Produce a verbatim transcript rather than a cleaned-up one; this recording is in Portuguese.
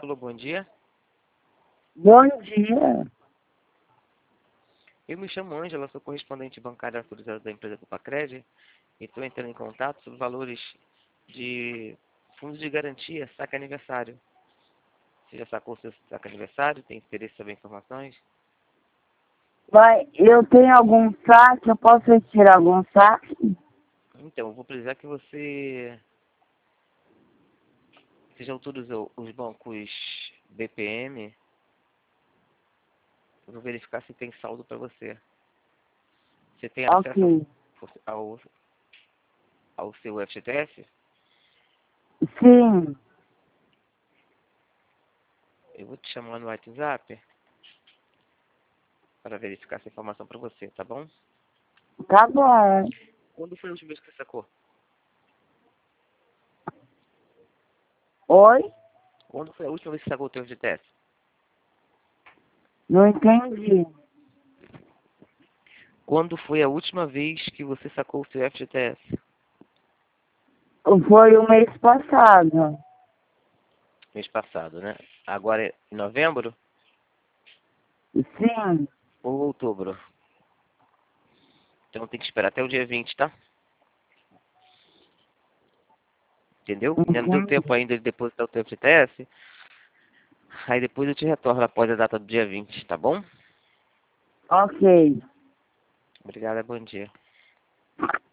Alô, bom dia. Bom dia. Eu me chamo Ângela, sou correspondente bancária autorizada da empresa Tupacred e estou entrando em contato sobre valores de fundos de garantia, saque aniversário. Você já sacou o seu saque aniversário? Tem interesse em saber informações? Mas eu tenho algum saque? Eu posso retirar algum saque? Então, eu vou precisar que você seja autorizou os bancos B P M. Eu vou verificar se tem saldo para você. Você tem acesso Ok. ao, ao seu F G T S? Sim. Eu vou te chamar no WhatsApp para verificar essa informação para você, tá bom? Tá bom. Quando foi a última vez que você sacou? Oi? Quando foi a última vez que você sacou o teu F G T S? Não entendi. Quando foi a última vez que você sacou o seu F G T S? Foi o mês passado. Mês passado, né? Agora é em novembro Sim. ou outubro? Então tem que esperar até o dia vinte, tá? Entendeu? Ainda não deu Entendi. tempo ainda de depositar o teu F G T S? Aí depois eu te retorno após a data do dia vinte, tá bom? Ok. Obrigado, bom dia.